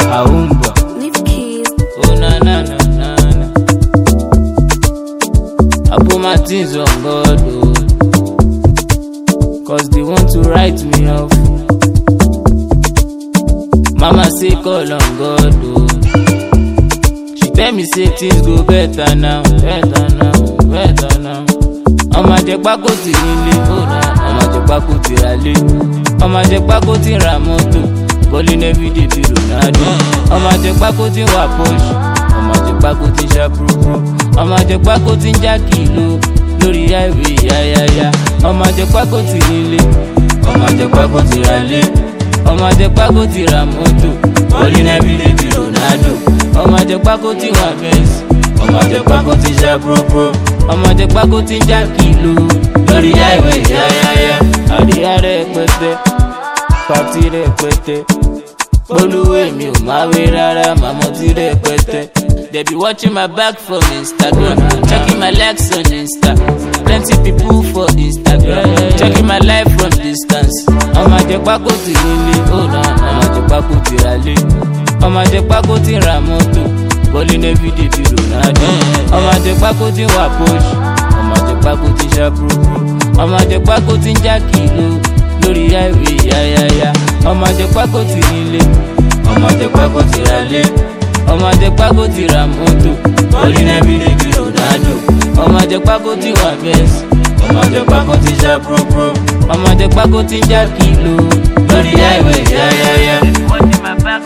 Aumba. Leave keys. Oh na na na na na. I put my things on God, oh, cause they want to write me off. Mama say call on God, oh. She tell me say things go better now, better now, better now. Ọmọ àjẹpá kò tí nílé, oh na. Ọmọ àjẹpá kò tí ra lé. Ọmọ àjẹpá kò tí ra mọ́tò. Bowling everyday bí Ronaldo. Ọmọ àjẹpá kò tí wà Porsche. Ọmọ àjẹpá kò tí ṣàbùrùbùrù. Ọmọ àjẹpá kò tí ń já kìlò lórí highway yáyáyá. Ọmọ àjẹpá kò tí nílé. Ọmọ àjẹpá kò tí ra lé. Ọmọ àjẹpá kò tí ra mọ́tò. Bowling everyday bí Ronaldo. Ọmọ àjẹpá kò tí wà Benz. Ọmọ àjẹpá kò tí ṣàbùrùbùrù. Ọmọ àjẹpá kò tí ń já kìlò lórí highway yáyáyá. Àríyá rẹpẹtẹ, pàtí rẹpẹtẹ. Olúwe mi ò máa wé rárá, màmá ti rẹpẹtẹ. They be watching my back from Instagram, checking my legs on Insta. Plenty people for Instagram, checking my life from distance. Ọmọ àjẹpá kò tí nílé, oh na. Ọmọ àjẹpá kò tí ra lé. Ọmọ àjẹpá kò tí ra mọ́tò. Bowling everyday bí Ronaldo. Ọmọ àjẹpá kò tí wà Porsche. Ọmọ àjẹpá kò tí ṣàbùrùbùrù. Ọmọ àjẹpá kò tí ń já kìlò lórí highway yáyáyá. Ọmọ àjẹpá kò tí nílé. Ọmọ àjẹpá kò tí ra lé. Ọmọ àjẹpá kò tí ra mọ́tò. Bowling everyday bí Ronaldo. Ọmọ àjẹpá kò tí wà Benz. Ọmọ àjẹpá kò tí ṣàbùrùbùrù. Ọmọ àjẹpá kò tí ń já kìlò lórí highway yáyáyá.